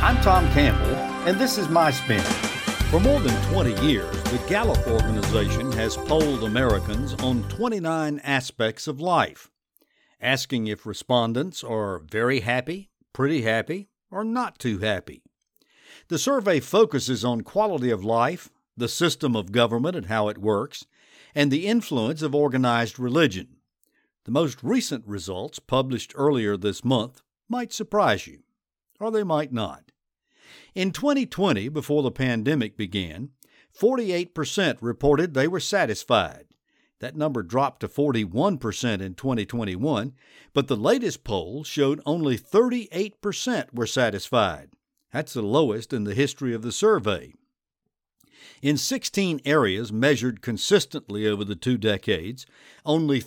I'm Tom Campbell, and this is My Spin. For more than 20 years, the Gallup organization has polled Americans on 29 aspects of life, asking if respondents are very happy, pretty happy, or not too happy. The survey focuses on quality of life, the system of government and how it works, and the influence of organized religion. The most recent results, published earlier this month, might surprise you, or they might not. In 2020, before the pandemic began, 48% reported they were satisfied. That number dropped to 41% in 2021, but the latest poll showed only 38% were satisfied. That's the lowest in the history of the survey. In 16 areas measured consistently over the 2 decades, only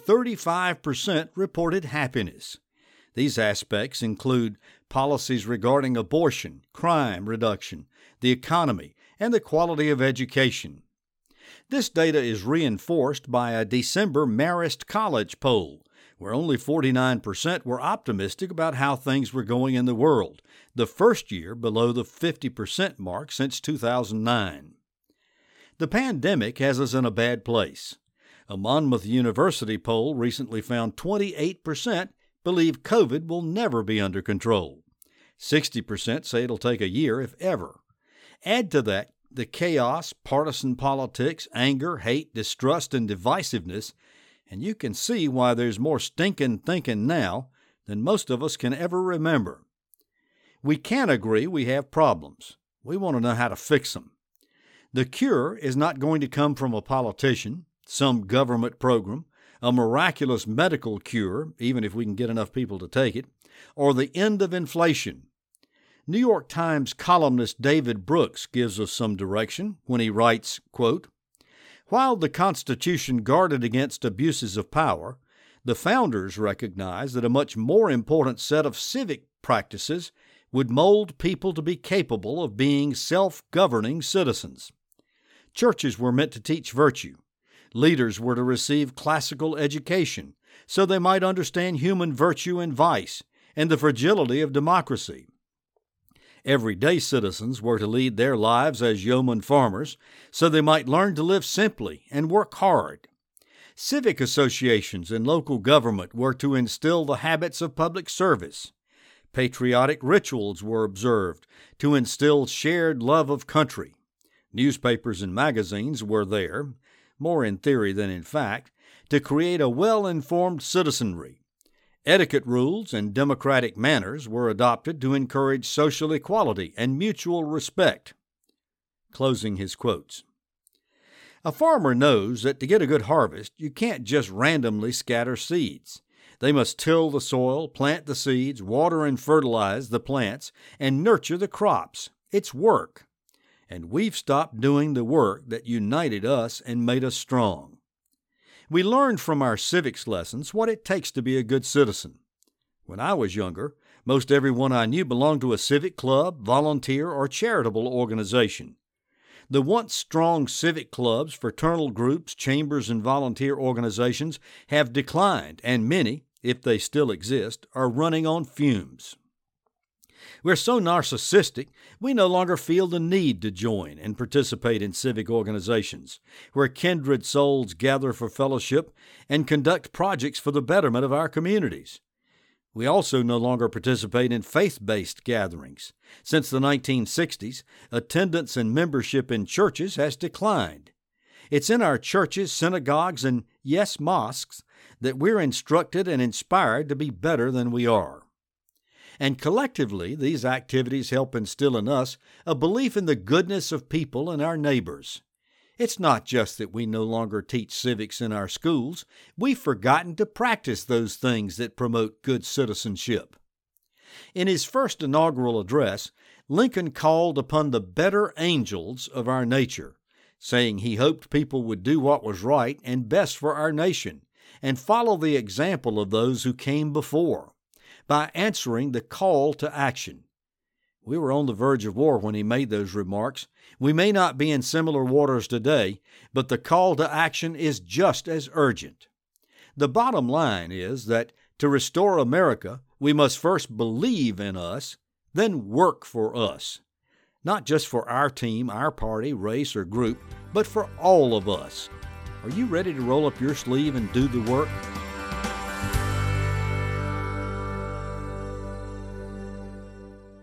35% reported happiness. These aspects include policies regarding abortion, crime reduction, the economy, and the quality of education. This data is reinforced by a December Marist College poll, where only 49% were optimistic about how things were going in the world, the first year below the 50% mark since 2009. The pandemic has us in a bad place. A Monmouth University poll recently found 28% believe COVID will never be under control. 60% say it'll take a year, if ever. Add to that the chaos, partisan politics, anger, hate, distrust, and divisiveness, and you can see why there's more stinking thinking now than most of us can ever remember. We can agree we have problems. We want to know how to fix them. The cure is not going to come from a politician, some government program, a miraculous medical cure, even if we can get enough people to take it, or the end of inflation. New York Times columnist David Brooks gives us some direction when he writes, quote, "While the Constitution guarded against abuses of power, the founders recognized that a much more important set of civic practices would mold people to be capable of being self-governing citizens. Churches were meant to teach virtue. Leaders were to receive classical education so they might understand human virtue and vice and the fragility of democracy. Everyday citizens were to lead their lives as yeoman farmers so they might learn to live simply and work hard. Civic associations and local government were to instill the habits of public service. Patriotic rituals were observed to instill shared love of country. Newspapers and magazines were there, more in theory than in fact, to create a well-informed citizenry. Etiquette rules and democratic manners were adopted to encourage social equality and mutual respect." Closing his quotes. A farmer knows that to get a good harvest, you can't just randomly scatter seeds. They must till the soil, plant the seeds, water and fertilize the plants, and nurture the crops. It's work. And we've stopped doing the work that united us and made us strong. We learned from our civics lessons what it takes to be a good citizen. When I was younger, most everyone I knew belonged to a civic club, volunteer, or charitable organization. The once strong civic clubs, fraternal groups, chambers, and volunteer organizations have declined, and many, if they still exist, are running on fumes. We're so narcissistic, we no longer feel the need to join and participate in civic organizations, where kindred souls gather for fellowship and conduct projects for the betterment of our communities. We also no longer participate in faith-based gatherings. Since the 1960s, attendance and membership in churches has declined. It's in our churches, synagogues, and, yes, mosques, that we're instructed and inspired to be better than we are. And collectively, these activities help instill in us a belief in the goodness of people and our neighbors. It's not just that we no longer teach civics in our schools. We've forgotten to practice those things that promote good citizenship. In his first inaugural address, Lincoln called upon the better angels of our nature, saying he hoped people would do what was right and best for our nation and follow the example of those who came before, by answering the call to action. We were on the verge of war when he made those remarks. We may not be in similar waters today, but the call to action is just as urgent. The bottom line is that to restore America, we must first believe in us then work for us. Not just for our team, our party, race, or group, but for all of us. Are you ready to roll up your sleeve and do the work?